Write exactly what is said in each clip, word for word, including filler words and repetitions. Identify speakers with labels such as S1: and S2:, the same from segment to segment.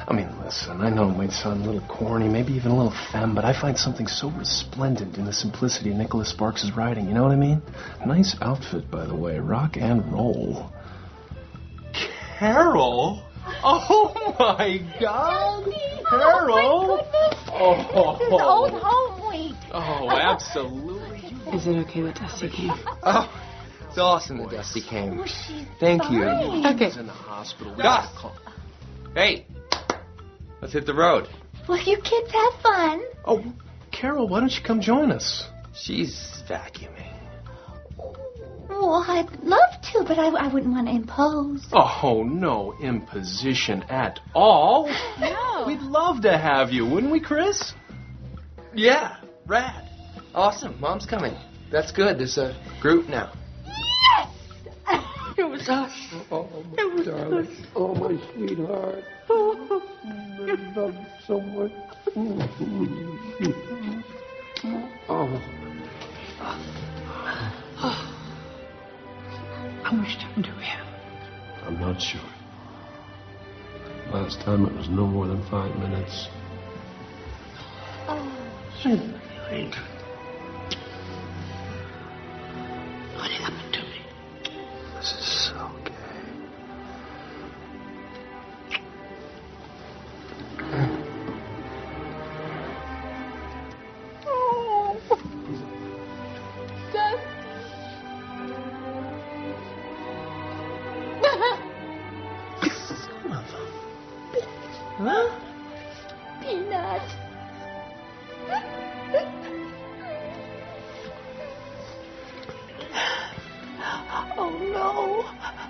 S1: I mean, listen, I know it might sound a little corny, maybe even a little femme, but I find something so resplendent in the simplicity of Nicholas Sparks' writing, you know what I mean? Nice outfit, by the way, rock and roll. Carol? Oh, my God!
S2: Daddy.
S1: Carol!
S2: Oh, my goodness.
S1: Oh,
S2: This is old home week.
S1: Oh, absolutely.
S3: Is it okay with Dusty came?
S4: Oh, it's awesome that Dusty came.
S2: Oh, she's
S4: Thank
S2: fine.
S4: you.
S3: Okay.
S1: He's in the hospital. We
S4: Gus!
S1: gotta call-
S4: Hey, let's hit the road.
S2: Well, you kids have fun.
S1: Oh, Carol, why don't you come join us?
S4: She's vacuuming.
S2: Well, I'd love to, but I, I wouldn't want to impose.
S1: Oh, no imposition at all.
S3: No.
S1: We'd love to have you, wouldn't we, Chris?
S4: Yeah, rad. Awesome, Mom's coming. That's good. There's a group now.
S2: Yes!
S3: It was us.
S4: Oh, my darling. Oh, my sweetheart. I love you so much. Oh.
S3: How much time do we have?
S1: I'm not sure. Last time it was no more than five minutes.
S3: Wait. What happened to me?
S1: This is so gay.
S2: Oh. Gus.
S1: Huh?
S2: Peanut. Oh, no.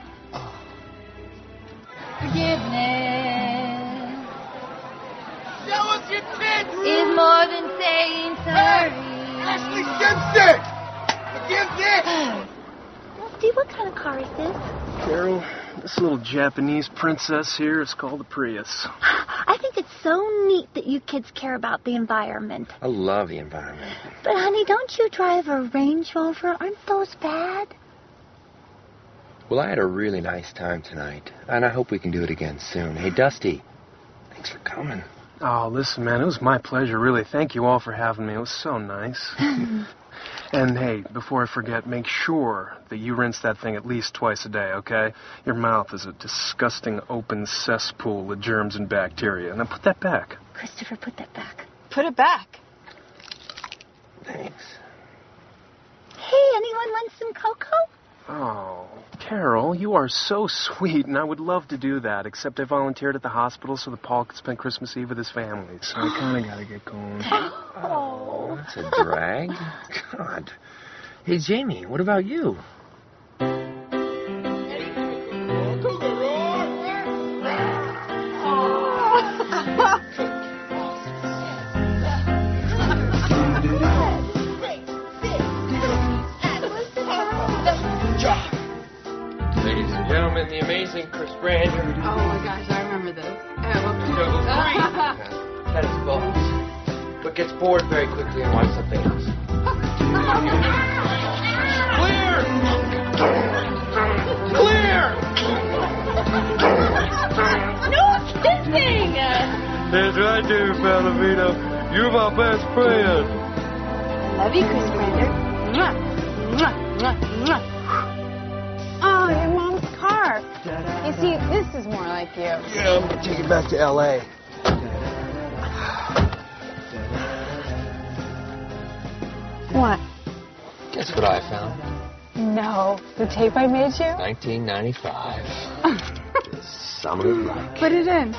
S2: Forgiveness
S5: Show us your tits!
S2: is more than saying sorry.
S5: Ashley Simpson! Forgiveness!
S2: Dusty, what kind of car is this?
S1: Carol, this little Japanese princess here is called a Prius.
S2: I think it's so neat that you kids care about the environment.
S4: I love the environment.
S2: But, honey, don't you drive a Range Rover? Aren't those bad?
S4: Well, I had a really nice time tonight, and I hope we can do it again soon. Hey, Dusty, thanks for coming.
S1: Oh, listen, man, it was my pleasure, really. Thank you all for having me. It was so nice. And, hey, before I forget, make sure that you rinse that thing at least twice a day, okay? Your mouth is a disgusting open cesspool of germs and bacteria. Now put that back.
S2: Christopher, put that back.
S3: Put it back.
S4: Thanks.
S2: Hey, anyone want some cocoa?
S1: Oh, Carol, you are so sweet, and I would love to do that, except I volunteered at the hospital so that Paul could spend Christmas Eve with his family, so I kind of got to get going.
S4: Oh, that's a drag. God. Hey, Jamie, what about you? Ladies and gentlemen, the amazing Chris Brander.
S3: Oh my gosh, I remember this.
S4: Show three. Tennis balls. But gets bored very quickly and wants something else. Clear! Clear!
S2: No kissing!
S4: That's right, David Palomino. You're my best friend.
S3: Love you, Chris Brander. Mwah, mwah, mwah, mwah. Oh, your mom's car. You see, this is more like you.
S4: Yeah, I'm gonna take it back to L A.
S3: What?
S4: Guess what I found?
S3: No. The tape I made you?
S4: nineteen ninety-five. The summer of like.
S3: Put it in.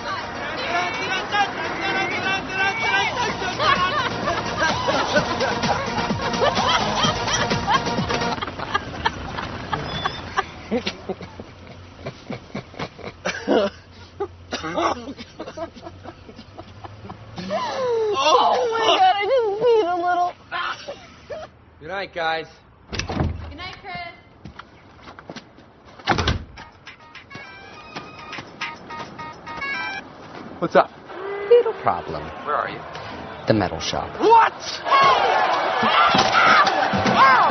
S3: Oh my god, I just peed a little.
S4: Good night, guys.
S2: Good night, Chris.
S4: What's up?
S3: Little
S4: Problem. Where are you?
S6: The metal shop.
S4: What?
S2: Ow!